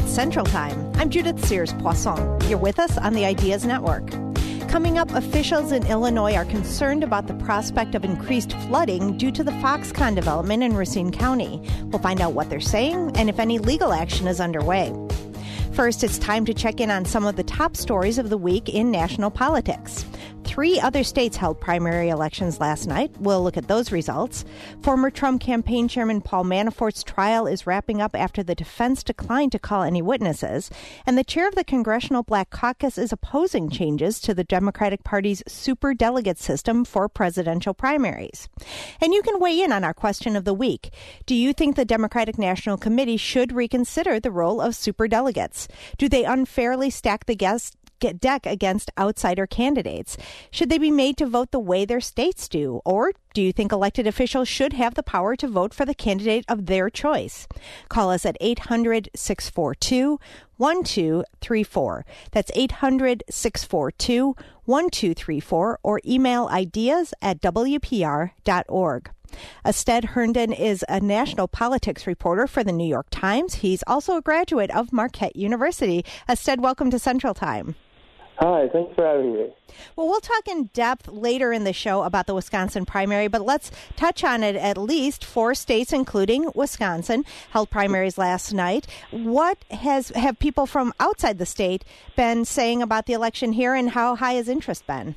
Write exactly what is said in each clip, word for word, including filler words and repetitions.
It's Central Time. I'm Judith Sears-Poisson. You're with us on the Ideas Network. Coming up, officials in Illinois are concerned about the prospect of increased flooding due to the Foxconn development in Racine County. We'll find out what they're saying and if any legal action is underway. First, it's time to check in on some of the top stories of the week in national politics. Three other states held primary elections last night. We'll look at those results. Former Trump campaign chairman Paul Manafort's trial is wrapping up after the defense declined to call any witnesses. And the chair of the Congressional Black Caucus is opposing changes to the Democratic Party's superdelegate system for presidential primaries. And you can weigh in on our question of the week. Do you think the Democratic National Committee should reconsider the role of superdelegates? Do they unfairly stack the guests? Get deck against outsider candidates? Should they be made to vote the way their states do? Or do you think elected officials should have the power to vote for the candidate of their choice? Call us at eight hundred, six four two, one two three four. That's eight hundred, six four two, one two three four or email ideas at w p r dot org. Asted Herndon is a national politics reporter for the New York Times. He's also a graduate of Marquette University. Asted, welcome to Central Time. Hi, thanks for having me. Well, we'll talk in depth later in the show about the Wisconsin primary, but let's touch on it. At least four states, including Wisconsin, held primaries last night. What has have people from outside the state been saying about the election here, and how high has interest been?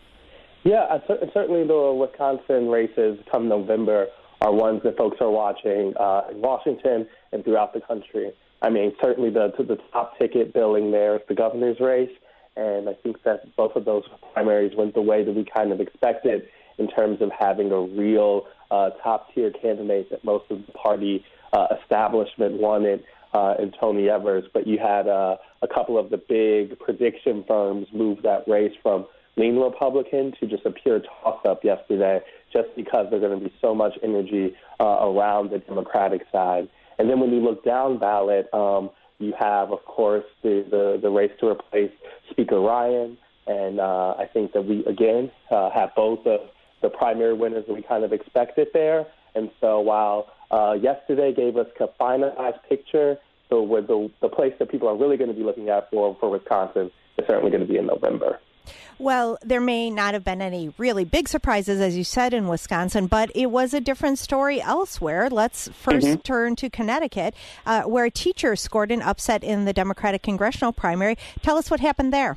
Yeah, certainly the Wisconsin races come November are ones that folks are watching uh, in Washington and throughout the country. I mean, certainly the the top ticket billing there is the governor's race. And I think that both of those primaries went the way that we kind of expected in terms of having a real uh, top-tier candidate that most of the party uh, establishment wanted uh, in Tony Evers. But you had uh, a couple of the big prediction firms move that race from lean Republican to just a pure toss-up yesterday, just because there's going to be so much energy uh, around the Democratic side. And then when you look down ballot, um, you have, of course, the, the, the race to replace Speaker Ryan. And uh, I think that we, again, uh, have both of the primary winners that we kind of expected there. And so while uh, yesterday gave us a finalized picture, so with the, the place that people are really going to be looking at for, for Wisconsin is certainly going to be in November. Well, there may not have been any really big surprises, as you said, in Wisconsin, but it was a different story elsewhere. Let's first mm-hmm. turn to Connecticut, uh, where a teacher scored an upset in the Democratic congressional primary. Tell us what happened there.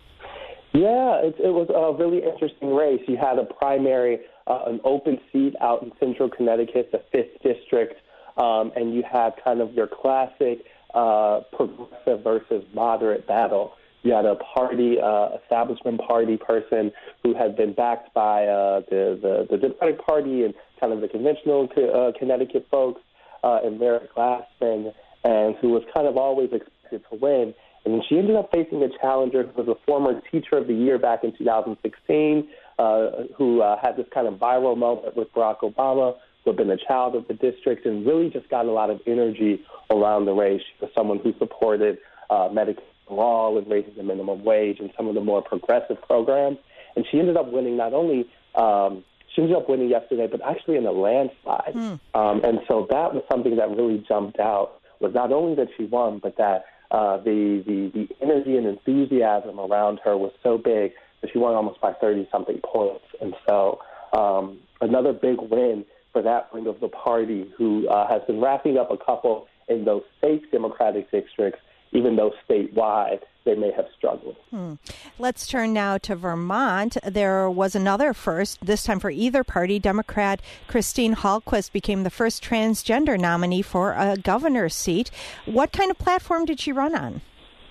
Yeah, it, it was a really interesting race. You had a primary, uh, an open seat out in central Connecticut, the fifth district, um, and you had kind of your classic uh, progressive versus moderate battle. You had a party, uh, establishment party person who had been backed by uh, the, the, the Democratic Party and kind of the conventional uh, Connecticut folks, uh, and Merrick Glassman, and who was kind of always expected to win. And then she ended up facing a challenger who was a former Teacher of the Year back in two thousand sixteen, uh, who uh, had this kind of viral moment with Barack Obama, who had been a child of the district and really just got a lot of energy around the race. She was someone who supported uh, Medicaid law and raising the minimum wage and some of the more progressive programs. And she ended up winning not only, um, she ended up winning yesterday, but actually in a landslide. Mm. Um, and so that was something that really jumped out, was not only that she won, but that uh, the, the, the energy and enthusiasm around her was so big that she won almost by thirty-something points. And so um, another big win for that wing of the party, who uh, has been wrapping up a couple in those safe Democratic districts, even though statewide they may have struggled. Hmm. Let's turn now to Vermont. There was another first, this time for either party. Democrat Christine Hallquist became the first transgender nominee for a governor's seat. What kind of platform did she run on?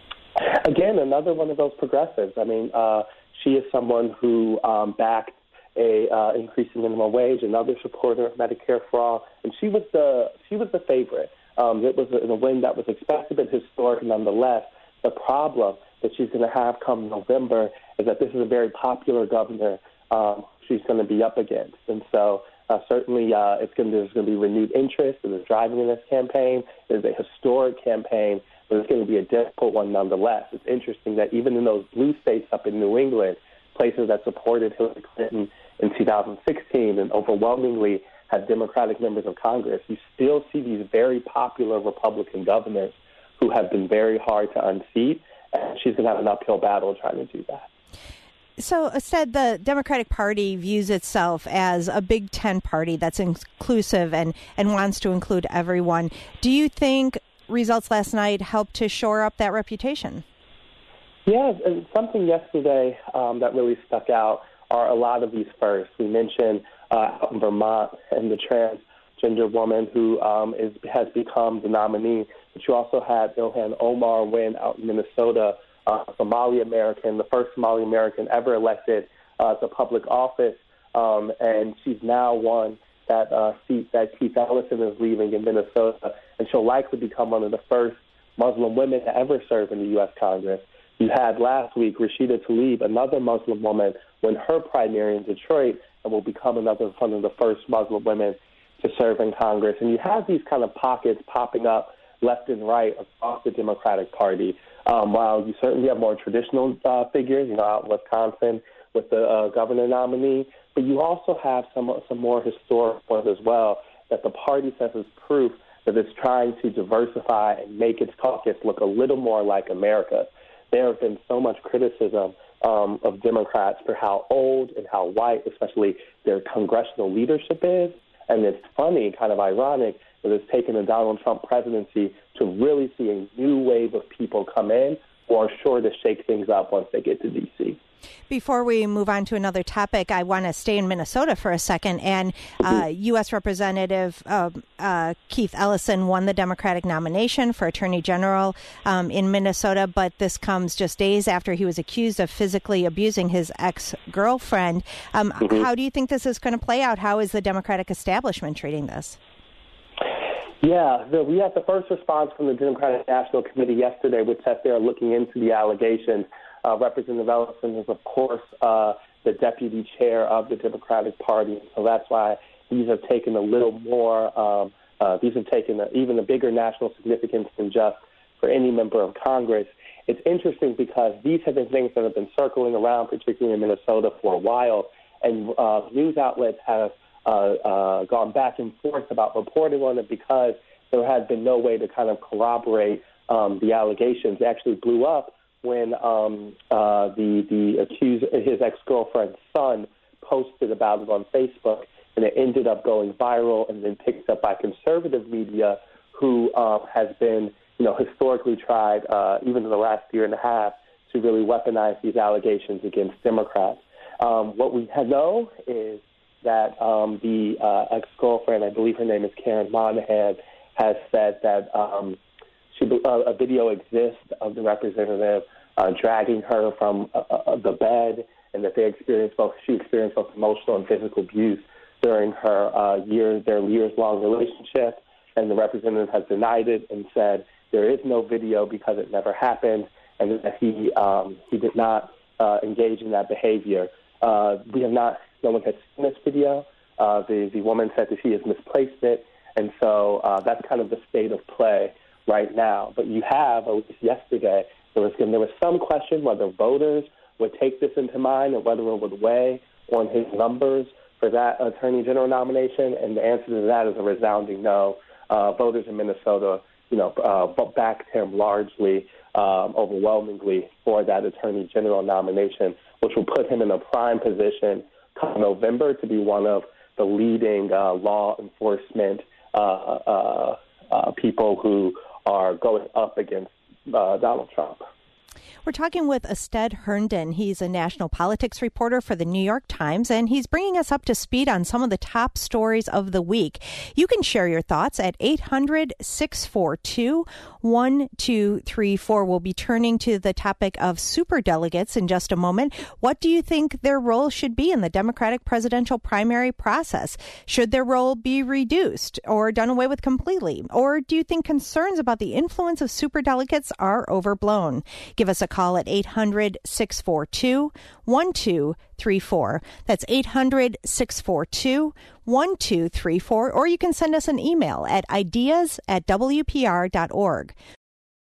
Again, another one of those progressives. I mean, uh, she is someone who um, backed a uh, increase in minimum wage, another supporter of Medicare for all, and she was the she was the favorite. Um, it was a, a win that was expected but historic nonetheless. The problem that she's going to have come November is that this is a very popular governor um, she's going to be up against. And so uh, certainly uh, it's going to, there's going to be renewed interest in the driving in this campaign. It's a historic campaign, but it's going to be a difficult one nonetheless. It's interesting that even in those blue states up in New England, places that supported Hillary Clinton in two thousand sixteen and overwhelmingly had Democratic members of Congress, you still see these very popular Republican governors who have been very hard to unseat, and she's going to have an uphill battle trying to do that. So, said the Democratic Party views itself as a Big Ten party that's inclusive and, and wants to include everyone. Do you think results last night helped to shore up that reputation? Yeah, and something yesterday um, that really stuck out are a lot of these firsts. We mentioned uh, out in Vermont and the transgender woman who um, is has become the nominee, but you also had Ilhan Omar win out in Minnesota, uh, Somali American, the first Somali American ever elected uh, to public office, um, and she's now won that uh, seat that Keith Ellison is leaving in Minnesota, and she'll likely become one of the first Muslim women to ever serve in the U S Congress. You had last week Rashida Tlaib, another Muslim woman, win her primary in Detroit and will become another one of the first Muslim women to serve in Congress. And you have these kind of pockets popping up left and right across the Democratic Party. Um, while you certainly have more traditional uh, figures, you know, out in Wisconsin with the uh, governor nominee, but you also have some some more historic ones as well that the party says is proof that it's trying to diversify and make its caucus look a little more like America. There have been so much criticism um, of Democrats for how old and how white, especially their congressional leadership is. And it's funny, kind of ironic, that it's taken the Donald Trump presidency to really see a new wave of people come in who are sure to shake things up once they get to D C. Before we move on to another topic, I want to stay in Minnesota for a second. And uh, U S Representative uh, uh, Keith Ellison won the Democratic nomination for Attorney General um, in Minnesota, but this comes just days after he was accused of physically abusing his ex-girlfriend. Um, mm-hmm. How do you think this is going to play out? How is the Democratic establishment treating this? Yeah, the, we had the first response from the Democratic National Committee yesterday, which said they're looking into the allegations. Uh, Representative Ellison is, of course, uh, the deputy chair of the Democratic Party, so that's why these have taken a little more, um, uh, these have taken a, even a bigger national significance than just for any member of Congress. It's interesting because these have been things that have been circling around, particularly in Minnesota, for a while, and uh, news outlets have uh, uh, gone back and forth about reporting on it because there had been no way to kind of corroborate um, the allegations. They actually blew up when um, uh, the the accused, his ex-girlfriend's son, posted about it on Facebook, and it ended up going viral and then picked up by conservative media, who uh, has been, you know, historically tried, uh, even in the last year and a half, to really weaponize these allegations against Democrats. Um, what we know is that um, the uh, ex-girlfriend, I believe her name is Karen Monahan, has said that um, she, uh, a video exists of the representative uh, dragging her from uh, uh, the bed, and that they experienced both. She experienced both emotional and physical abuse during her uh, years, their years-long relationship. And the representative has denied it and said there is no video because it never happened, and that he um, he did not uh, engage in that behavior. Uh, we have not. No one has seen this video. Uh, the the woman said that she has misplaced it. And so uh, that's kind of the state of play right now. But you have, at least yesterday, there was, there was some question whether voters would take this into mind and whether it would weigh on his numbers for that Attorney General nomination. And the answer to that is a resounding no. Uh, voters in Minnesota, you know, uh, backed him largely, um, overwhelmingly for that Attorney General nomination, which will put him in a prime position come November to be one of the leading uh, law enforcement Uh, uh, uh, people who are going up against uh, Donald Trump. We're talking with Ested Herndon. He's a national politics reporter for the New York Times, and he's bringing us up to speed on some of the top stories of the week. You can share your thoughts at eight hundred, six four two, one two three four. We'll be turning to the topic of superdelegates in just a moment. What do you think their role should be in the Democratic presidential primary process? Should their role be reduced or done away with completely? Or do you think concerns about the influence of superdelegates are overblown? Give us a call at eight hundred, six four two, one two three four. That's eight hundred, six four two, one two three four. Or you can send us an email at ideas at w p r dot org.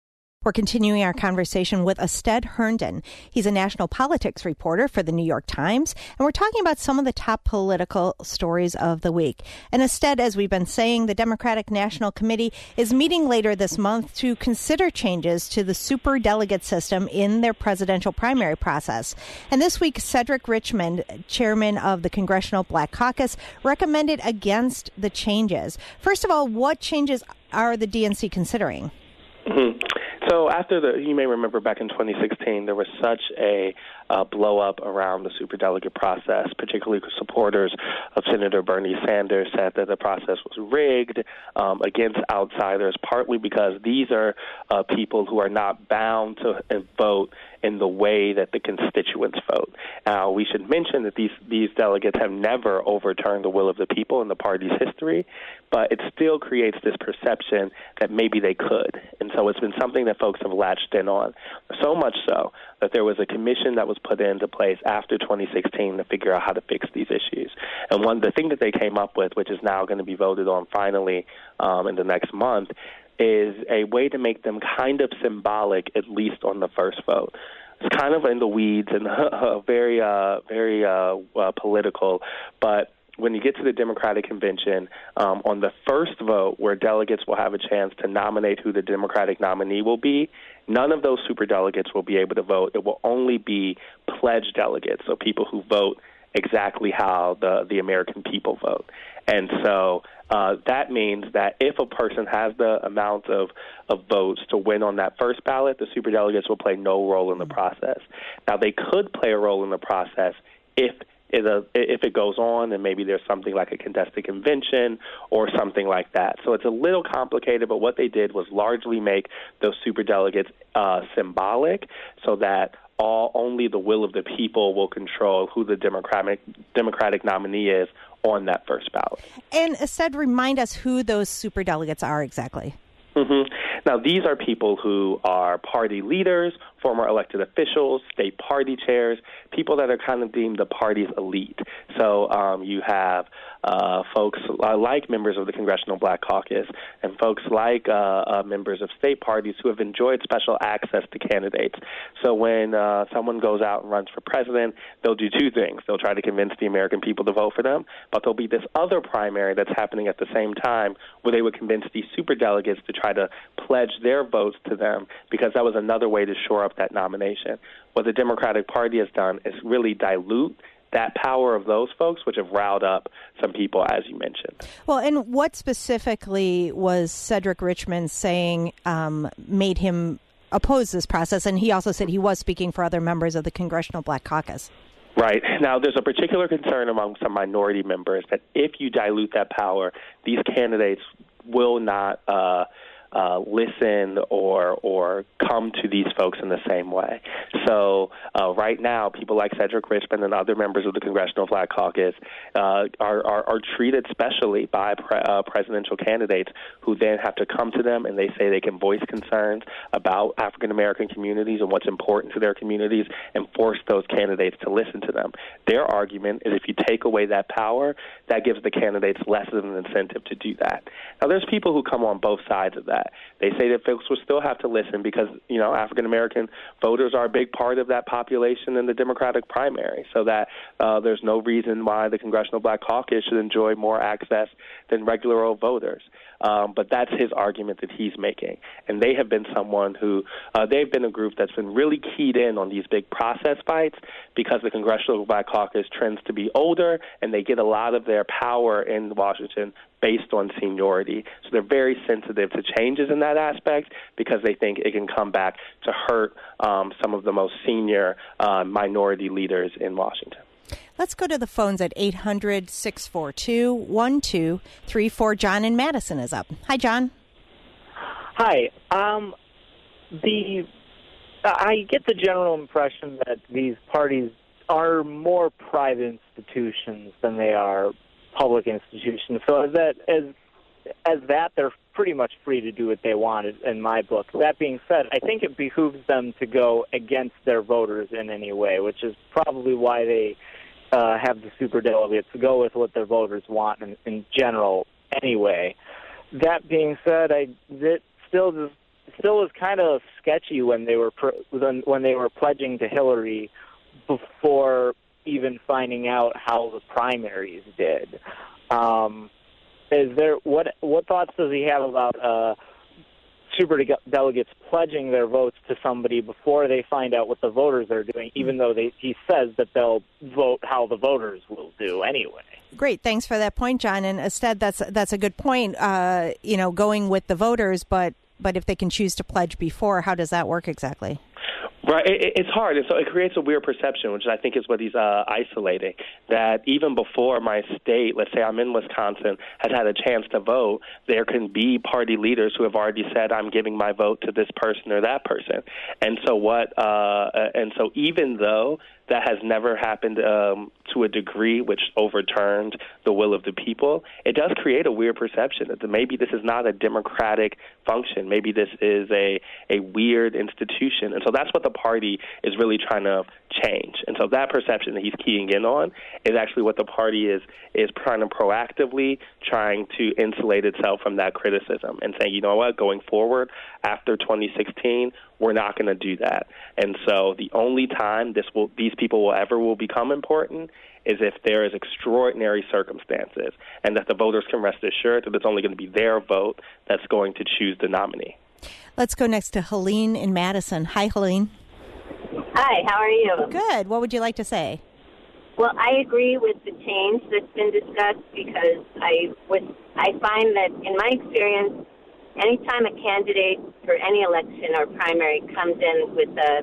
We're continuing our conversation with Ested Herndon. He's a national politics reporter for the New York Times, and we're talking about some of the top political stories of the week. And Ested, as we've been saying, the Democratic National Committee is meeting later this month to consider changes to the superdelegate system in their presidential primary process. And this week, Cedric Richmond, chairman of the Congressional Black Caucus, recommended against the changes. First of all, what changes are the D N C considering? Mm-hmm. So after the, you may remember back in twenty sixteen, there was such a uh, blow up around the superdelegate process, particularly supporters of Senator Bernie Sanders said that the process was rigged um, against outsiders, partly because these are uh, people who are not bound to uh, vote in the way that the constituents vote. Now, we should mention that these, these delegates have never overturned the will of the people in the party's history, but it still creates this perception that maybe they could. And so it's been something that folks have latched in on, so much so that there was a commission that was put into place after twenty sixteen to figure out how to fix these issues. And one the thing that they came up with, which is now going to be voted on finally um, in the next month, is a way to make them kind of symbolic, at least on the first vote. It's kind of in the weeds and uh, very, uh, very uh, uh, political, but when you get to the Democratic Convention, um, on the first vote where delegates will have a chance to nominate who the Democratic nominee will be, none of those superdelegates will be able to vote. It will only be pledged delegates, so people who vote exactly how the, the American people vote. And so uh, that means that if a person has the amount of, of votes to win on that first ballot, the superdelegates will play no role in the process. Now, they could play a role in the process if It, uh, if it goes on, and maybe there's something like a contested convention or something like that. So it's a little complicated, but what they did was largely make those superdelegates uh, symbolic so that all only the will of the people will control who the Democratic Democratic nominee is on that first ballot. And Ested, remind us who those superdelegates are exactly. Mm-hmm. Now, these are people who are party leaders, former elected officials, state party chairs, people that are kind of deemed the party's elite. So um, you have uh, folks like members of the Congressional Black Caucus and folks like uh, uh, members of state parties who have enjoyed special access to candidates. So when uh, someone goes out and runs for president, they'll do two things. They'll try to convince the American people to vote for them, but there'll be this other primary that's happening at the same time where they would convince these superdelegates to try to pledge their votes to them, because that was another way to shore up that nomination. What the Democratic Party has done is really dilute that power of those folks, which have riled up some people, as you mentioned. Well, and what specifically was Cedric Richmond saying um, made him oppose this process? And he also said he was speaking for other members of the Congressional Black Caucus. Right. Now, there's a particular concern among some minority members that if you dilute that power, these candidates will not uh, uh, listen or or come to these folks in the same way. So uh, right now, people like Cedric Richmond and other members of the Congressional Black Caucus uh, are, are, are treated specially by pre- uh, presidential candidates who then have to come to them and they say they can voice concerns about African-American communities and what's important to their communities and force those candidates to listen to them. Their argument is if you take away that power, that gives the candidates less of an incentive to do that. Now, there's people who come on both sides of that. They say that folks will still have to listen because, you know, African-American voters are a big part of that population in the Democratic primary, so that uh, there's no reason why the Congressional Black Caucus should enjoy more access than regular old voters. Um, but that's his argument that he's making. And they have been someone who, uh, they've been a group that's been really keyed in on these big process fights because the Congressional Black Caucus trends to be older and they get a lot of their power in Washington based on seniority. So they're very sensitive to changes in that aspect because they think it can come back to hurt um, some of the most senior uh, minority leaders in Washington. Let's go to the phones at eight hundred, six four two, one two three four. John in Madison is up. Hi, John. Hi. Um, the I get the general impression that these parties are more private institutions than they are public institutions. So as that as as that, they're pretty much free to do what they want in my book. That being said, I think it behooves them to go against their voters in any way, which is probably why they uh, have the superdelegates to go with what their voters want in, in general anyway. That being said, I it still just still was kind of sketchy when they were when, when they were pledging to Hillary before even finding out how the primaries did. Um, is there what what thoughts does he have about uh, super delegates pledging their votes to somebody before they find out what the voters are doing, even though they, he says that they'll vote how the voters will do anyway? Great. Thanks for that point, John. And instead, that's that's a good point, uh, you know, going with the voters. But but if they can choose to pledge before, how does that work exactly? Right, it, it's hard, and so it creates a weird perception, which I think is what he's uh, isolating, that even before my state, let's say I'm in Wisconsin, has had a chance to vote, there can be party leaders who have already said, I'm giving my vote to this person or that person. And so what? Uh, and so even though that has never happened um, to a degree which overturned the will of the people, it does create a weird perception that maybe this is not a democratic function. Maybe this is a, a weird institution. And so that's what the party is really trying to change. And so that perception that he's keying in on is actually what the party is is trying to proactively trying to insulate itself from that criticism and saying, you know what, going forward after twenty sixteen, we're not going to do that. And so the only time this will these people will ever will become important is if there is extraordinary circumstances and that the voters can rest assured that it's only going to be their vote that's going to choose the nominee. Let's go next to Helene in Madison. Hi, Helene. Hi, how are you? Good. What would you like to say? Well, I agree with the change that's been discussed because I was, I find that in my experience, anytime a candidate for any election or primary comes in with a,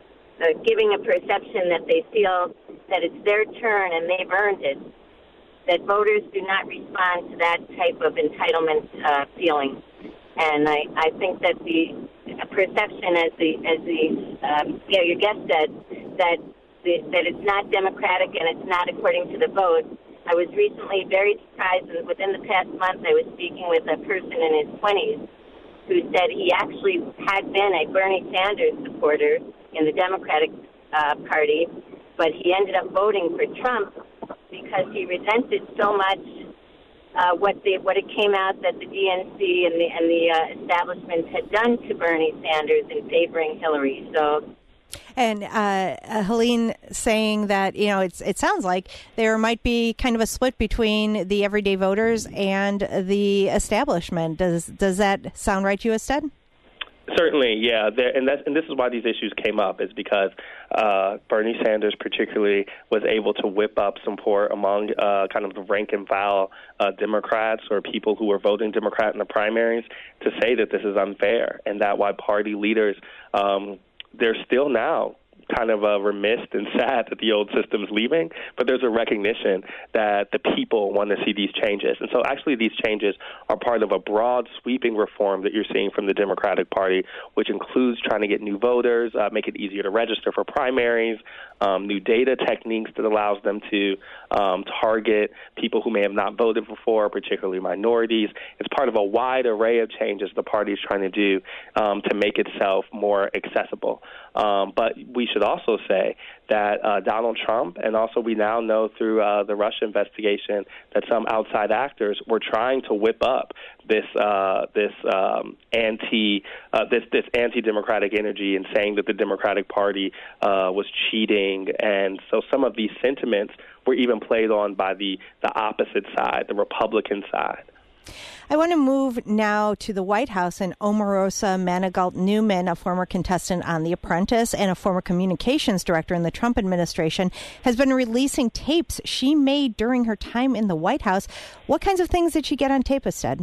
a giving a perception that they feel that it's their turn and they've earned it, that voters do not respond to that type of entitlement uh, feeling. And I, I think that the perception, as the as the um, yeah your guest said, that the, that it's not democratic and it's not according to the vote. I was recently very surprised, and within the past month, I was speaking with a person in his twenties who said he actually had been a Bernie Sanders supporter in the Democratic uh, Party, but he ended up voting for Trump because he resented so much uh, what the what it came out that the D N C and the and the uh, establishment had done to Bernie Sanders in favoring Hillary. So. And uh, Helene saying that, you know, it's it sounds like there might be kind of a split between the everyday voters and the establishment. Does does that sound right to you, Ested? Certainly, yeah, there, and that's and this is why these issues came up, is because uh, Bernie Sanders particularly was able to whip up support among uh, kind of the rank and file uh, Democrats or people who were voting Democrat in the primaries to say that this is unfair, and that why party leaders um, they're still now kind of uh, remiss and sad that the old system's leaving, but there's a recognition that the people want to see these changes. And so actually these changes are part of a broad, sweeping reform that you're seeing from the Democratic Party, which includes trying to get new voters, uh, make it easier to register for primaries, um, new data techniques that allows them to um, target people who may have not voted before, particularly minorities. It's part of a wide array of changes the party is trying to do um, to make itself more accessible. Um, but we should also say that uh, Donald Trump, and also we now know through uh, the Russia investigation that some outside actors were trying to whip up this uh, this um, anti uh, this this anti-democratic energy and saying that the Democratic Party uh, was cheating, and so some of these sentiments were even played on by the the opposite side, the Republican side. I want to move now to the White House, and Omarosa Manigault Newman, a former contestant on The Apprentice and a former communications director in the Trump administration, has been releasing tapes she made during her time in the White House. What kinds of things did she get on tape, Ested?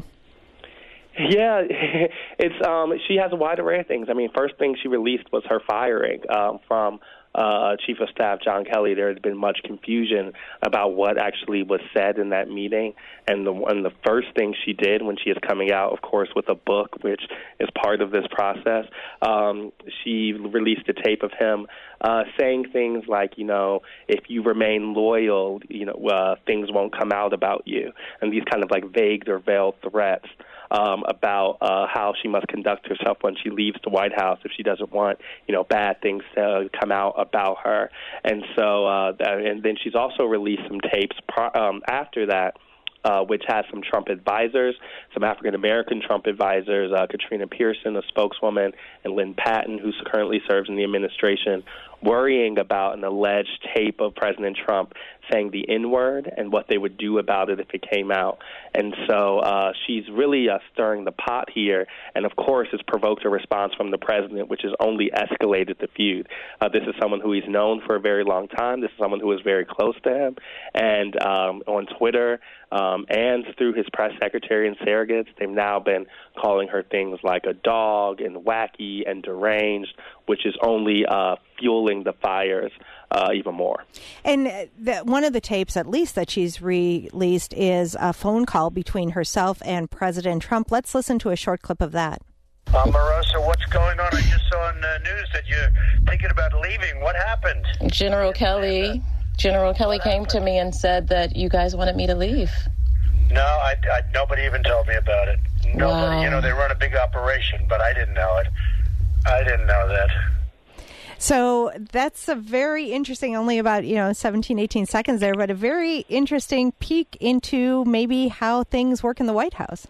Yeah, it's um, she has a wide array of things. I mean, first thing she released was her firing um, from Uh, Chief of Staff John Kelly. There had been much confusion about what actually was said in that meeting, and the and the first thing she did when she is coming out, of course, with a book, which is part of this process, um, she released a tape of him uh, saying things like, you know, if you remain loyal, you know, uh, things won't come out about you, and these kind of like vague or veiled threats. Um, about uh, how she must conduct herself when she leaves the White House if she doesn't want, you know, bad things to come out about her. And so, uh, that, and then she's also released some tapes pro- um, after that uh, which has some Trump advisors, some African-American Trump advisors, uh, Katrina Pearson, a spokeswoman, and Lynn Patton, who currently serves in the administration, worrying about an alleged tape of President Trump saying the N-word and what they would do about it if it came out. And so uh, she's really uh, stirring the pot here, and of course has provoked a response from the president, which has only escalated the feud. Uh, this is someone who he's known for a very long time. This is someone who is very close to him. And um, on Twitter um, and through his press secretary and surrogates, they've now been calling her things like a dog and wacky and deranged, which is only uh, fueling the fires uh, even more. And the, one of the tapes, at least, that she's released is a phone call between herself and President Trump. Let's listen to a short clip of that. Omarosa, what's going on? I just saw on the news that you're thinking about leaving. What happened? General Kelly, General Kelly came to me and said that you guys wanted me to leave. No, I, I, nobody even told me about it. Nobody, wow. You know, they run a big operation, but I didn't know it. I didn't know that. So that's a very interesting, only about, you know, seventeen, eighteen seconds there, but a very interesting peek into maybe how things work in the White House.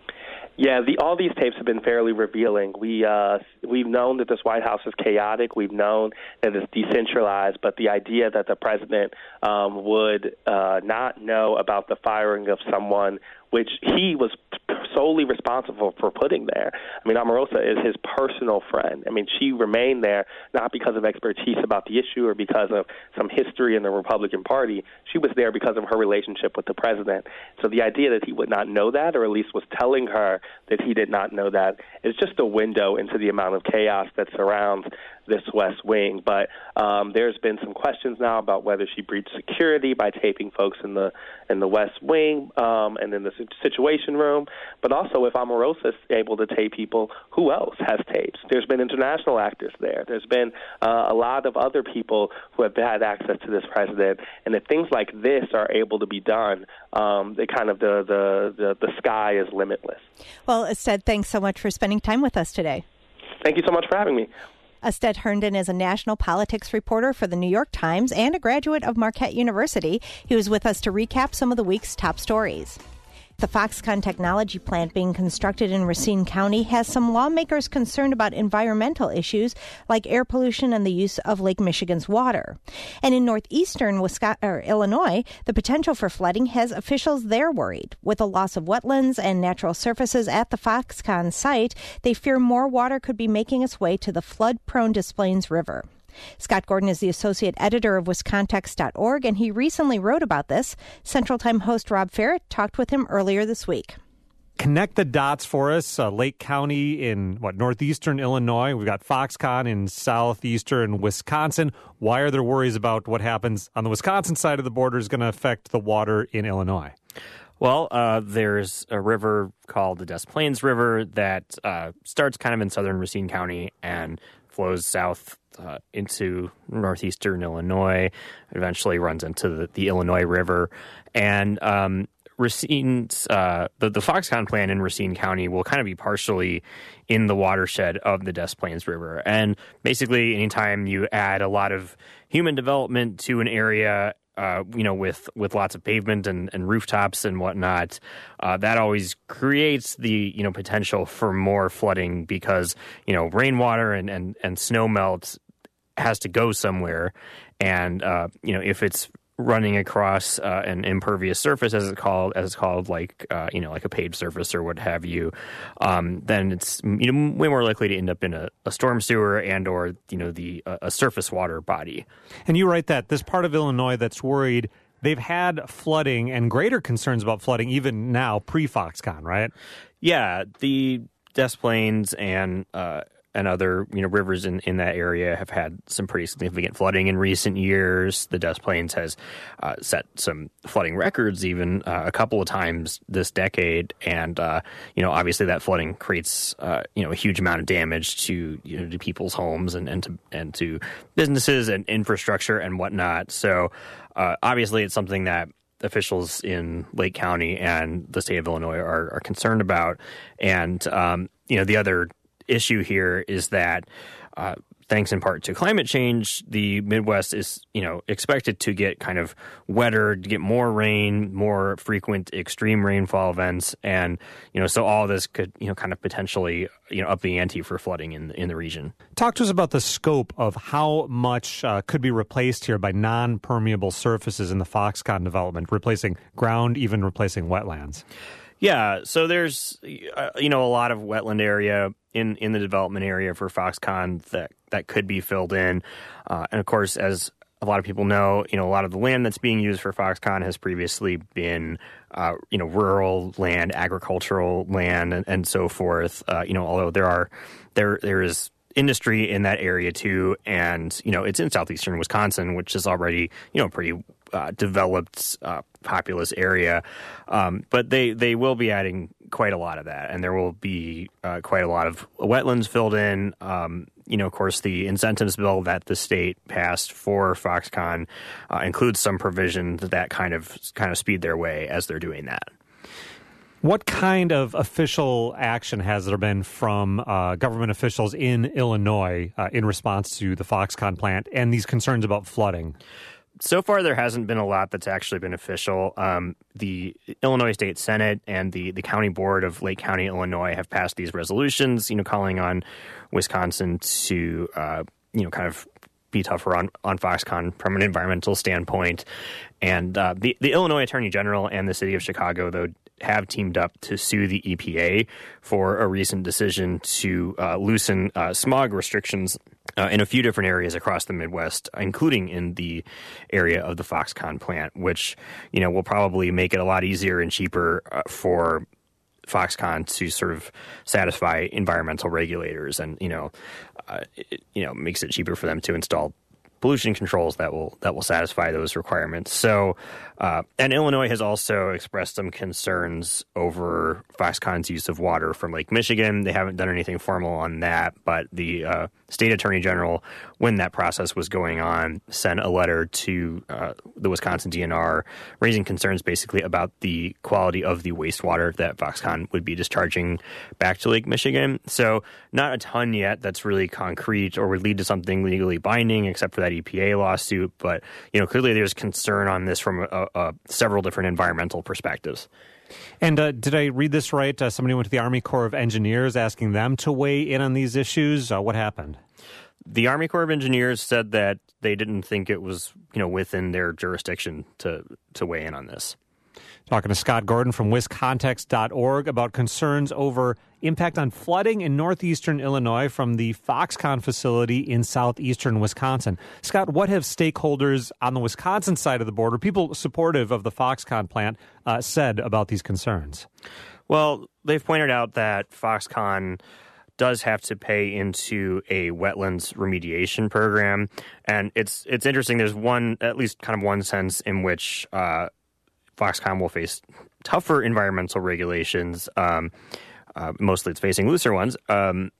Yeah, the, all these tapes have been fairly revealing. We, uh, we've known that this White House is chaotic. We've known that it's decentralized, but the idea that the president um, would uh, not know about the firing of someone which he was solely responsible for putting there. I mean, Omarosa is his personal friend. I mean, she remained there not because of expertise about the issue or because of some history in the Republican Party. She was there because of her relationship with the president. So the idea that he would not know that, or at least was telling her that he did not know that, is just a window into the amount of chaos that surrounds this West Wing. But um, there's been some questions now about whether she breached security by taping folks in the in the West Wing um, and in the Situation Room. But also, if Omarosa is able to tape people, who else has tapes? There's been international actors there. There's been uh, a lot of other people who have had access to this president. And if things like this are able to be done, um, they kind of the, the, the, the sky is limitless. Well, Ested, thanks so much for spending time with us today. Thank you so much for having me. Ested Herndon is a national politics reporter for the New York Times and a graduate of Marquette University. He was with us to recap some of the week's top stories. The Foxconn technology plant being constructed in Racine County has some lawmakers concerned about environmental issues like air pollution and the use of Lake Michigan's water. And in northeastern Wisconsin, or Illinois, the potential for flooding has officials there worried. With a loss of wetlands and natural surfaces at the Foxconn site, they fear more water could be making its way to the flood-prone Des Plaines River. Scott Gordon is the associate editor of Wiscontex dot org, and he recently wrote about this. Central Time host Rob Ferrett talked with him earlier this week. Connect the dots for us. Uh, Lake County in, what, northeastern Illinois. We've got Foxconn in southeastern Wisconsin. Why are there worries about what happens on the Wisconsin side of the border is going to affect the water in Illinois? Well, uh, there's a river called the Des Plaines River that uh, starts kind of in southern Racine County and flows south uh, into northeastern Illinois, eventually runs into the, the Illinois River. And um, Racine's, uh, the, the Foxconn plant in Racine County will kind of be partially in the watershed of the Des Plaines River. And basically, anytime you add a lot of human development to an area, Uh, you know, with, with lots of pavement and, and rooftops and whatnot, uh, that always creates the, you know, potential for more flooding because, you know, rainwater and, and, and snow melt has to go somewhere. And, uh, you know, if it's running across uh, an impervious surface, as it's called, as it's called, like, uh, you know, like a paved surface or what have you, um, then it's, you know, way more likely to end up in a, a storm sewer and or, you know, the uh, a surface water body. And you write that this part of Illinois that's worried, they've had flooding and greater concerns about flooding even now pre-Foxconn, right? Yeah, the Des Plaines and uh and other, you know, rivers in, in that area have had some pretty significant flooding in recent years. The Des Plaines has uh, set some flooding records even uh, a couple of times this decade. And, uh, you know, obviously that flooding creates, uh, you know, a huge amount of damage to, you know, to people's homes and, and, to, and to businesses and infrastructure and whatnot. So uh, obviously it's something that officials in Lake County and the state of Illinois are, are concerned about. And, um, you know, the other issue here is that uh, thanks in part to climate change, the Midwest is, you know, expected to get kind of wetter, to get more rain, more frequent extreme rainfall events. And, you know, so all of this could, you know, kind of potentially, you know, up the ante for flooding in, in the region. Talk to us about the scope of how much uh, could be replaced here by non-permeable surfaces in the Foxconn development, replacing ground, even replacing wetlands. Yeah, so there's, uh, you know, a lot of wetland area in, in the development area for Foxconn that, that could be filled in. Uh, and, of course, as a lot of people know, you know, a lot of the land that's being used for Foxconn has previously been, uh, you know, rural land, agricultural land, and, and so forth. Uh, you know, although there are, there there is industry in that area, too. And, you know, it's in southeastern Wisconsin, which is already, you know, pretty uh, developed, uh, populous area. Um, but they, they will be adding quite a lot of that. And there will be uh, quite a lot of wetlands filled in. Um, you know, of course, the incentives bill that the state passed for Foxconn uh, includes some provisions that kind of kind of speed their way as they're doing that. What kind of official action has there been from uh, government officials in Illinois uh, in response to the Foxconn plant and these concerns about flooding? So far, there hasn't been a lot that's actually been official. Um, the Illinois State Senate and the, the County Board of Lake County, Illinois, have passed these resolutions, you know, calling on Wisconsin to, uh, you know, kind of be tougher on, on Foxconn from an environmental standpoint. And uh, the, the Illinois Attorney General and the city of Chicago, though, have teamed up to sue the E P A for a recent decision to uh, loosen uh, smog restrictions uh, in a few different areas across the Midwest, including in the area of the Foxconn plant, which, you know, will probably make it a lot easier and cheaper uh, for Foxconn to sort of satisfy environmental regulators, and, you know, uh, it, you know, makes it cheaper for them to install pollution controls that will that will satisfy those requirements. So, uh, and Illinois has also expressed some concerns over Foxconn's use of water from Lake Michigan. They haven't done anything formal on that, but the uh, state attorney general, when that process was going on, sent a letter to uh, the Wisconsin D N R raising concerns basically about the quality of the wastewater that Foxconn would be discharging back to Lake Michigan. So not a ton yet that's really concrete or would lead to something legally binding, except for that E P A lawsuit. But, you know, clearly there's concern on this from a, a, several different environmental perspectives. And uh, did I read this right? Uh, somebody went to the Army Corps of Engineers asking them to weigh in on these issues. Uh, what happened? The Army Corps of Engineers said that they didn't think it was, you know, within their jurisdiction to to weigh in on this. Talking to Scott Gordon from Wiscontext dot org about concerns over impact on flooding in northeastern Illinois from the Foxconn facility in southeastern Wisconsin. Scott, what have stakeholders on the Wisconsin side of the border, people supportive of the Foxconn plant, uh, said about these concerns? Well, they've pointed out that Foxconn does have to pay into a wetlands remediation program. And it's it's interesting. There's one, at least kind of one sense in which uh, Foxconn will face tougher environmental regulations. Um, uh, mostly it's facing looser ones. Um,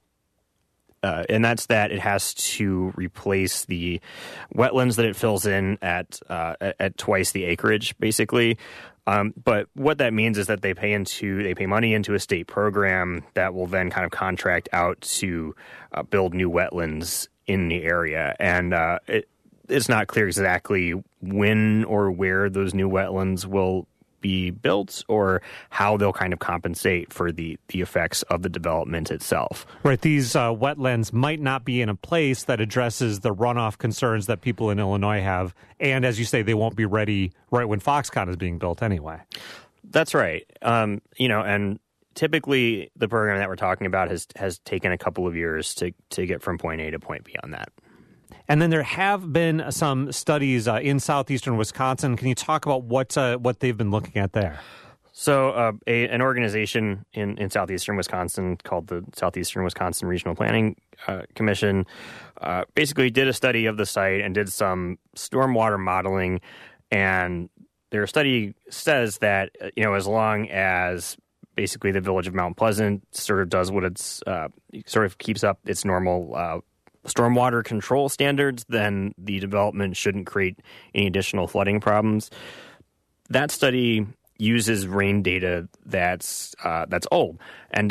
uh, and that's that it has to replace the wetlands that it fills in at, uh, at, at twice the acreage, basically. Um, but what that means is that they pay into they pay money into a state program that will then kind of contract out to uh, build new wetlands in the area. And uh, it, it's not clear exactly when or where those new wetlands will be built or how they'll kind of compensate for the, the effects of the development itself. Right. These uh, wetlands might not be in a place that addresses the runoff concerns that people in Illinois have. And as you say, they won't be ready right when Foxconn is being built anyway. That's right. Um, you know, and typically the program that we're talking about has, has taken a couple of years to, to get from point A to point B on that. And then there have been some studies uh, in southeastern Wisconsin. Can you talk about what uh, what they've been looking at there? So uh, a, an organization in, in southeastern Wisconsin called the Southeastern Wisconsin Regional Planning uh, Commission uh, basically did a study of the site and did some stormwater modeling. And their study says that, you know, as long as basically the village of Mount Pleasant sort of does what it's uh, sort of keeps up its normal uh stormwater control standards, then the development shouldn't create any additional flooding problems. That study uses rain data that's uh, that's old and doesn't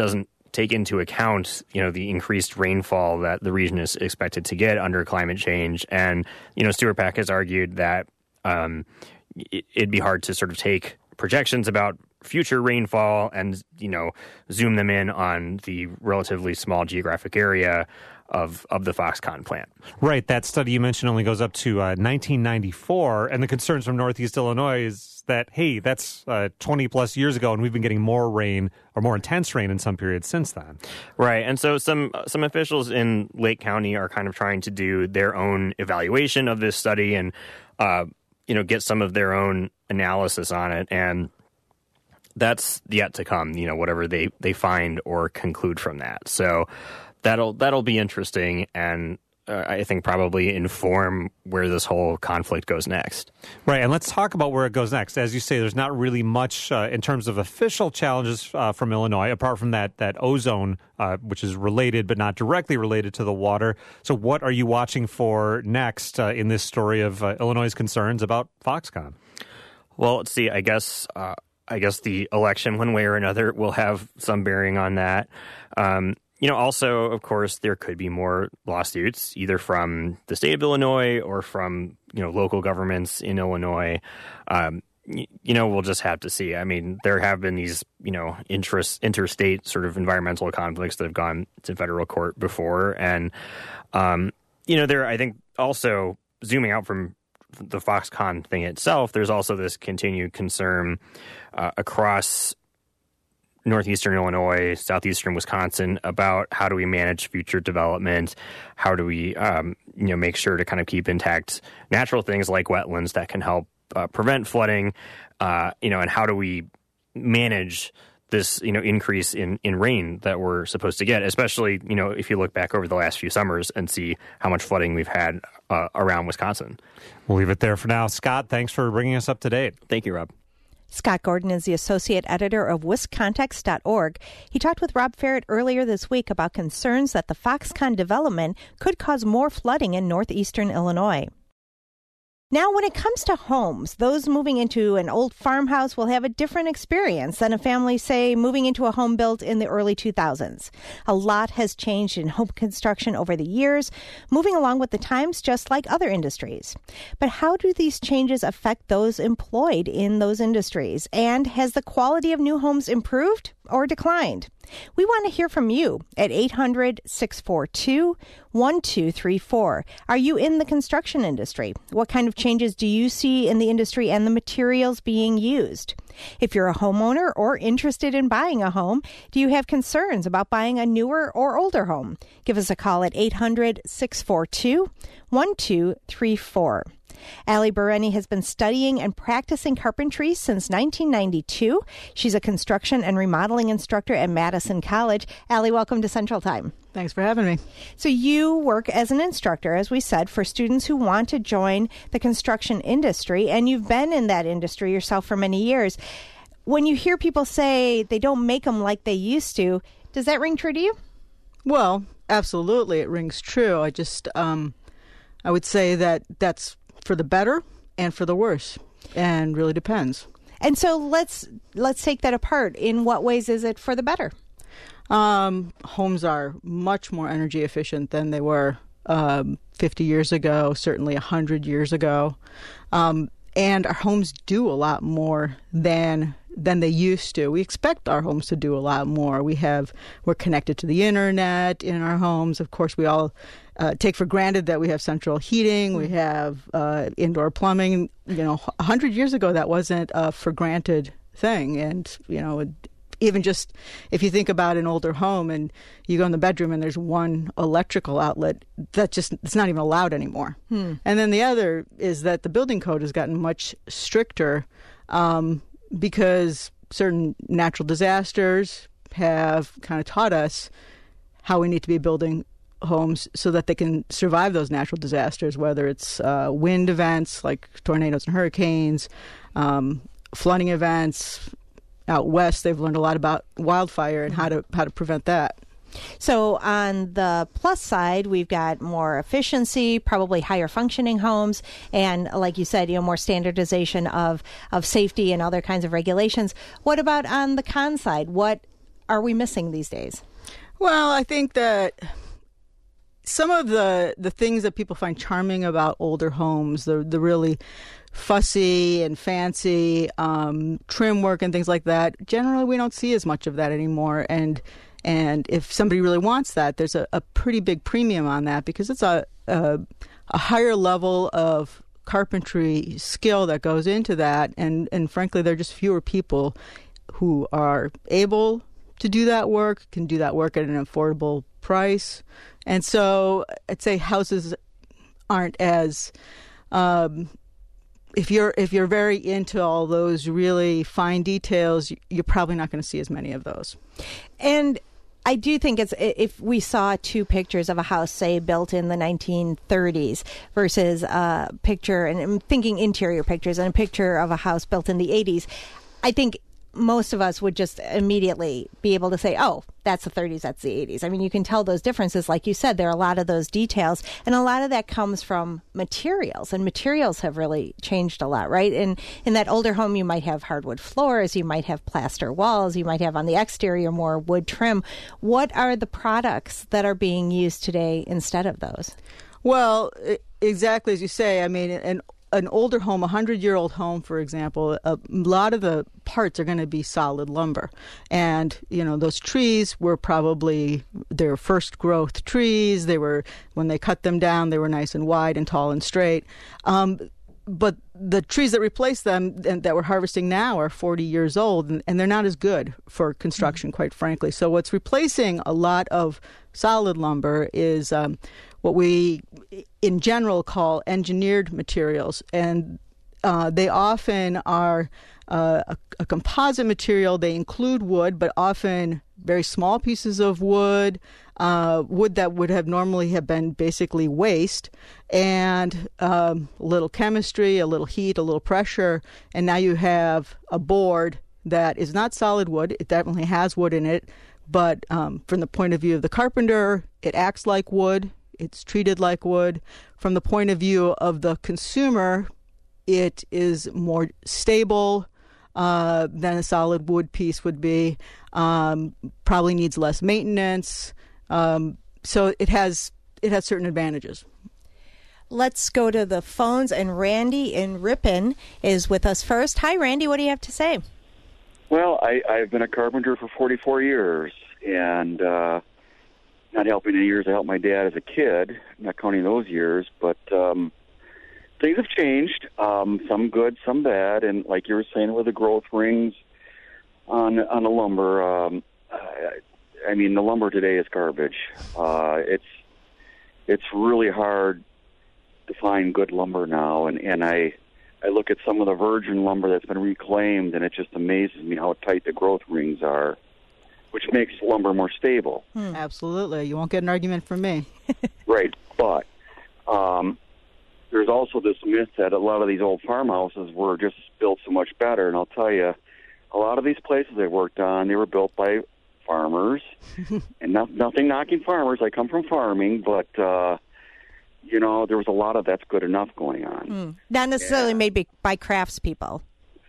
take into account, you know, the increased rainfall that the region is expected to get under climate change. And, you know, Stuart Peck has argued that um, it'd be hard to sort of take projections about future rainfall and, you know, zoom them in on the relatively small geographic area of of the Foxconn plant. Right. That study you mentioned only goes up to uh, nineteen ninety-four, and the concerns from Northeast Illinois is that, hey, that's uh, twenty plus years ago, and we've been getting more rain or more intense rain in some periods since then. Right. And so some some officials in Lake County are kind of trying to do their own evaluation of this study and, uh, you know, get some of their own analysis on it. And that's yet to come, you know, whatever they, they find or conclude from that. So that'll that'll be interesting, and uh, I think probably inform where this whole conflict goes next. Right, and let's talk about where it goes next. As you say, there's not really much uh, in terms of official challenges uh, from Illinois, apart from that that ozone, uh, which is related but not directly related to the water. So what are you watching for next uh, in this story of uh, Illinois' concerns about Foxconn? Well, let's see, I guess... Uh, I guess the election, one way or another, will have some bearing on that. Um, you know, also, of course, there could be more lawsuits, either from the state of Illinois or from, you know, local governments in Illinois. Um, you, you know, we'll just have to see. I mean, there have been these, you know, interest, interstate sort of environmental conflicts that have gone to federal court before. And, um, you know, there, I think, also zooming out from the Foxconn thing itself, there's also this continued concern uh, across northeastern Illinois, southeastern Wisconsin about how do we manage future development, how do we um, you know make sure to kind of keep intact natural things like wetlands that can help uh, prevent flooding, uh, you know, and how do we manage this, you know, increase in, in rain that we're supposed to get, especially, you know, if you look back over the last few summers and see how much flooding we've had uh, around Wisconsin. We'll leave it there for now. Scott, thanks for bringing us up to date. Thank you, Rob. Scott Gordon is the associate editor of Wiscontext dot org. He talked with Rob Ferret earlier this week about concerns that the Foxconn development could cause more flooding in northeastern Illinois. Now, when it comes to homes, those moving into an old farmhouse will have a different experience than a family, say, moving into a home built in the early two thousands. A lot has changed in home construction over the years, moving along with the times just like other industries. But how do these changes affect those employed in those industries? And has the quality of new homes improved or declined? We want to hear from you at eight hundred, six four two, one two three four. Are you in the construction industry? What kind of changes do you see in the industry and the materials being used? If you're a homeowner or interested in buying a home, do you have concerns about buying a newer or older home? Give us a call at eight hundred, six four two, one two three four. Allie Bereni has been studying and practicing carpentry since nineteen ninety-two. She's a construction and remodeling instructor at Madison College. Allie, welcome to Central Time. Thanks for having me. So you work as an instructor, as we said, for students who want to join the construction industry, and you've been in that industry yourself for many years. When you hear people say they don't make them like they used to, does that ring true to you? Well, absolutely, it rings true. I just, um, I would say that that's for the better and for the worse, and really depends. And so let's let's take that apart. In what ways is it for the better? Um, homes are much more energy efficient than they were um, fifty years ago, certainly one hundred years ago. Um, and our homes do a lot more than than they used to. We expect our homes to do a lot more. We have, we're connected to the internet in our homes. Of course, we all uh, take for granted that we have central heating. We have uh, indoor plumbing. You know, a hundred years ago, that wasn't a for granted thing. And, you know, it, even just if you think about an older home and you go in the bedroom and there's one electrical outlet, that just, it's not even allowed anymore. Hmm. And then the other is that the building code has gotten much stricter um, because certain natural disasters have kind of taught us how we need to be building homes so that they can survive those natural disasters, whether it's uh, wind events like tornadoes and hurricanes, um, flooding events. Out west, they've learned a lot about wildfire and how to how to prevent that. So on the plus side, we've got more efficiency, probably higher functioning homes, and like you said, you know, more standardization of, of safety and other kinds of regulations. What about on the con side? What are we missing these days? Well, I think that some of the, the things that people find charming about older homes, the the really fussy and fancy um, trim work and things like that, generally we don't see as much of that anymore. And and if somebody really wants that, there's a, a pretty big premium on that because it's a, a a higher level of carpentry skill that goes into that. And, and frankly, there are just fewer people who are able to do that work, can do that work at an affordable price. And so I'd say houses aren't as, um, if you're if you're very into all those really fine details, you're probably not going to see as many of those. And I do think it's, if we saw two pictures of a house, say, built in the nineteen thirties versus a picture, and I'm thinking interior pictures, and a picture of a house built in the eighties, I think most of us would just immediately be able to say, oh, that's the thirties, that's the eighties. I mean, you can tell those differences. Like you said, there are a lot of those details, and a lot of that comes from materials, and materials have really changed a lot, right? And in that older home, you might have hardwood floors, you might have plaster walls, you might have on the exterior more wood trim. What are the products that are being used today instead of those? Well, exactly as you say. I mean, an An older home, a hundred-year-old home, for example, a lot of the parts are going to be solid lumber. And, you know, those trees were probably their first growth trees. They were, when they cut them down, they were nice and wide and tall and straight. Um, but the trees that replace them and that we're harvesting now are forty years old, and, and they're not as good for construction, mm-hmm. quite frankly. So what's replacing a lot of solid lumber is um, what we, in general, call engineered materials. And uh, they often are uh, a, a composite material. They include wood, but often very small pieces of wood, uh, wood that would have normally have been basically waste, and um, a little chemistry, a little heat, a little pressure, and now you have a board that is not solid wood. It definitely has wood in it, but um, from the point of view of the carpenter, it acts like wood. It's treated like wood. From the point of view of the consumer, it is more stable uh, than a solid wood piece would be. Um, probably needs less maintenance. Um, so it has it has certain advantages. Let's go to the phones, and Randy in Ripon is with us first. Hi, Randy. What do you have to say? Well, I, I've been a carpenter for forty-four years, and uh, not helping the years I helped my dad as a kid, not counting those years, but um, things have changed, um, some good, some bad, and like you were saying with the growth rings on on the lumber, um, I, I mean, the lumber today is garbage. Uh, it's it's really hard to find good lumber now, and, and I I look at some of the virgin lumber that's been reclaimed, and it just amazes me how tight the growth rings are, which makes lumber more stable. Hmm. Absolutely. You won't get an argument from me. Right. But um, there's also this myth that a lot of these old farmhouses were just built so much better. And I'll tell you, a lot of these places I worked on, they were built by farmers. And not, nothing knocking farmers. I come from farming, but, uh, you know, there was a lot of that's good enough going on. Hmm. Not necessarily yeah. made by craftspeople.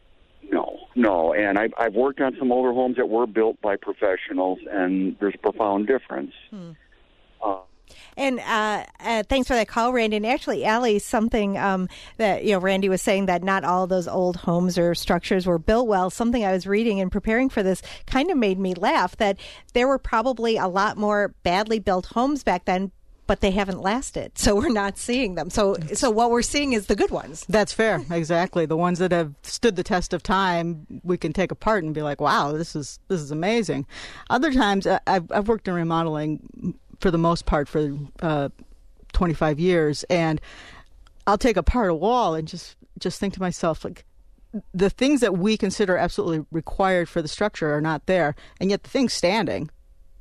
No, no, and I've, I've worked on some older homes that were built by professionals, and there's a profound difference. Hmm. Uh, and uh, uh, thanks for that call, Randy. And actually, Allie, something um, that, you know, Randy was saying that not all those old homes or structures were built well. Something I was reading and preparing for this kind of made me laugh, that there were probably a lot more badly built homes back then, but they haven't lasted, so we're not seeing them. So so what we're seeing is the good ones. That's fair, exactly. The ones that have stood the test of time, we can take apart and be like, wow, this is this is amazing. Other times, I've, I've worked in remodeling for the most part for uh, twenty-five years, and I'll take apart a wall and just, just think to myself, like, the things that we consider absolutely required for the structure are not there, and yet the thing's standing.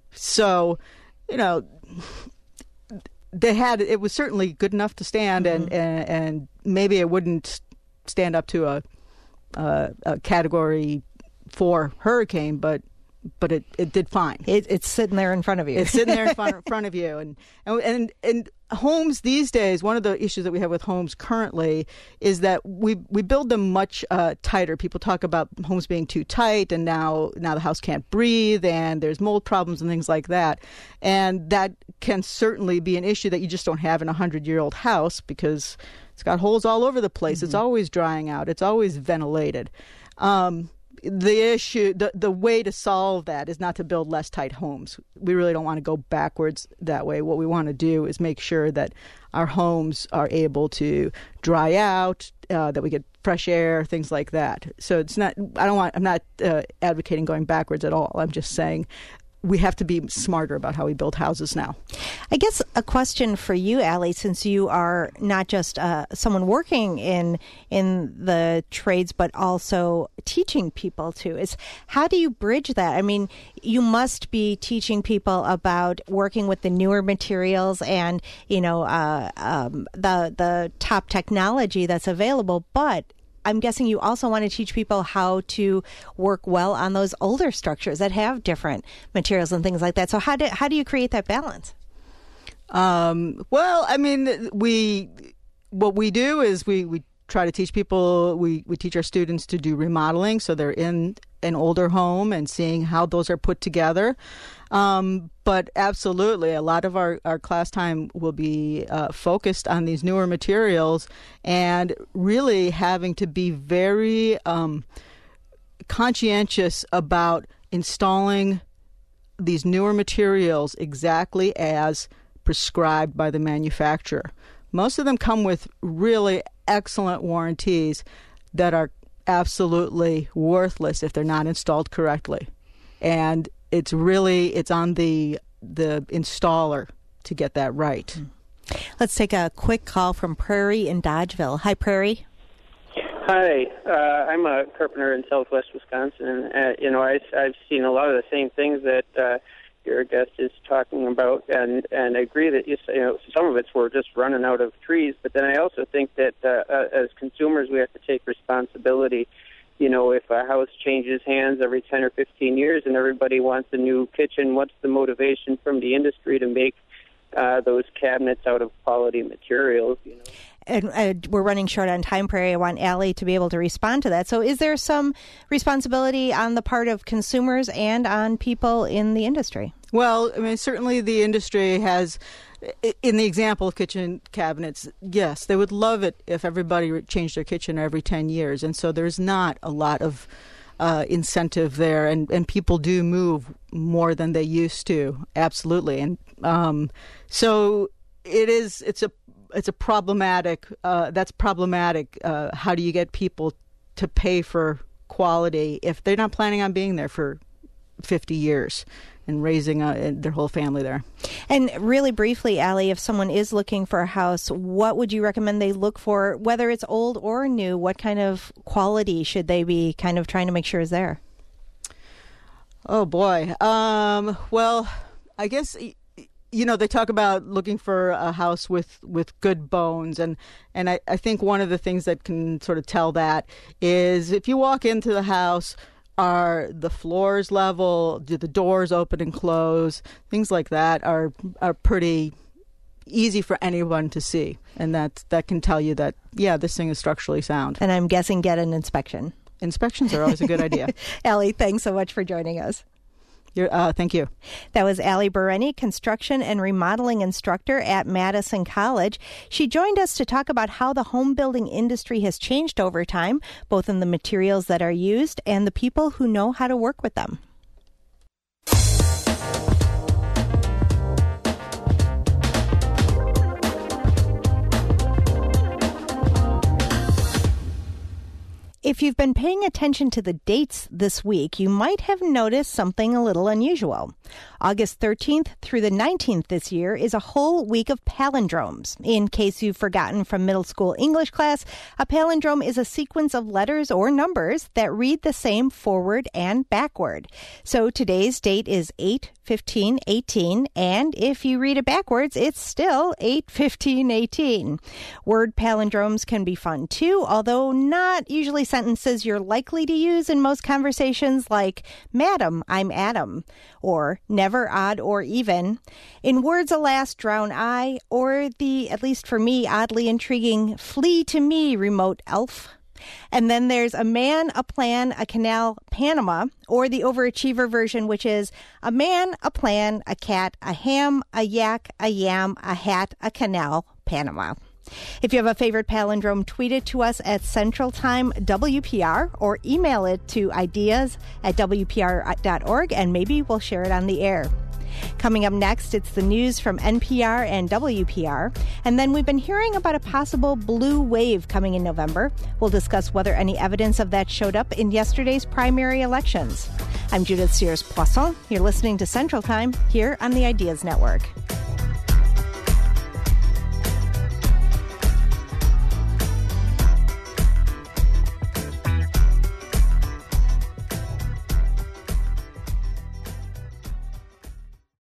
So, you know, they had, it was certainly good enough to stand, mm-hmm. and, and and maybe it wouldn't stand up to a, a, a category four hurricane, but but it, it did fine. It, it's sitting there in front of you. It's sitting there in front, in front of you. And, and and and homes these days, one of the issues that we have with homes currently is that we we build them much uh, tighter. People talk about homes being too tight, and now now the house can't breathe, and there's mold problems and things like that. And that can certainly be an issue that you just don't have in a hundred-year-old house because it's got holes all over the place. Mm-hmm. It's always drying out. It's always ventilated. Um, the issue, the, the way to solve that is not to build less tight homes. We really don't want to go backwards that way. What we want to do is make sure that our homes are able to dry out, uh, that we get fresh air, things like that. So it's not, I don't want, I'm not uh, advocating going backwards at all. I'm just saying we have to be smarter about how we build houses now. I guess a question for you, Allie, since you are not just uh, someone working in in the trades, but also teaching people too, is how do you bridge that? I mean, you must be teaching people about working with the newer materials and, you know, uh, um, the the top technology that's available, but I'm guessing you also want to teach people how to work well on those older structures that have different materials and things like that. So how do how do you create that balance? Um, well, I mean, we what we do is we, we try to teach people, we, we teach our students to do remodeling. So they're in an older home and seeing how those are put together. Um, but absolutely, a lot of our, our class time will be uh, focused on these newer materials and really having to be very um, conscientious about installing these newer materials exactly as prescribed by the manufacturer. Most of them come with really excellent warranties that are absolutely worthless if they're not installed correctly. And it's really, it's on the the installer to get that right. Let's take a quick call from Prairie in Dodgeville. Hi, Prairie. Hi, uh, I'm a carpenter in Southwest Wisconsin, and uh, you know I, I've seen a lot of the same things that uh, your guest is talking about, and and I agree that you, you know some of it's we're just running out of trees, but then I also think that uh, uh, as consumers we have to take responsibility. You know, if a house changes hands every ten or fifteen years and everybody wants a new kitchen, what's the motivation from the industry to make uh, those cabinets out of quality materials? You know. And uh, we're running short on time, Prairie. I want Allie to be able to respond to that. So is there some responsibility on the part of consumers and on people in the industry? Well, I mean, certainly the industry has, in the example of kitchen cabinets, yes, they would love it if everybody changed their kitchen every ten years. And so there's not a lot of uh, incentive there. And, and people do move more than they used to. Absolutely. And um, so it is, it's a, It's a problematic, uh, that's problematic. Uh, how do you get people to pay for quality if they're not planning on being there for fifty years and raising uh, their whole family there? And really briefly, Allie, if someone is looking for a house, what would you recommend they look for, whether it's old or new? What kind of quality should they be kind of trying to make sure is there? Oh, boy. Um, well, I guess... You know, they talk about looking for a house with, with good bones. And, and I, I think one of the things that can sort of tell that is if you walk into the house, are the floors level? Do the doors open and close? Things like that are are pretty easy for anyone to see. And that, that can tell you that, yeah, this thing is structurally sound. And I'm guessing get an inspection. Inspections are always a good idea. Allie, thanks so much for joining us. You're, uh, thank you. That was Allie Bereni, construction and remodeling instructor at Madison College. She joined us to talk about how the home building industry has changed over time, both in the materials that are used and the people who know how to work with them. If you've been paying attention to the dates this week, you might have noticed something a little unusual. August thirteenth through the nineteenth this year is a whole week of palindromes. In case you've forgotten from middle school English class, a palindrome is a sequence of letters or numbers that read the same forward and backward. So today's date is eight fifteen eighteen, and if you read it backwards, it's still eight fifteen eighteen. Word palindromes can be fun too, although not usually sentences you're likely to use in most conversations, like, Madam, I'm Adam, or never, odd, or even. In words, alas, drown I, or the, at least for me, oddly intriguing, flee to me, remote elf. And then there's a man, a plan, a canal, Panama, or the overachiever version, which is a man, a plan, a cat, a ham, a yak, a yam, a hat, a canal, Panama. If you have a favorite palindrome, tweet it to us at Central Time W P R or email it to ideas at W P R dot org, and maybe we'll share it on the air. Coming up next, it's the news from N P R and W P R. And then we've been hearing about a possible blue wave coming in November. We'll discuss whether any evidence of that showed up in yesterday's primary elections. I'm Judith Sears Poisson. You're listening to Central Time here on the Ideas Network.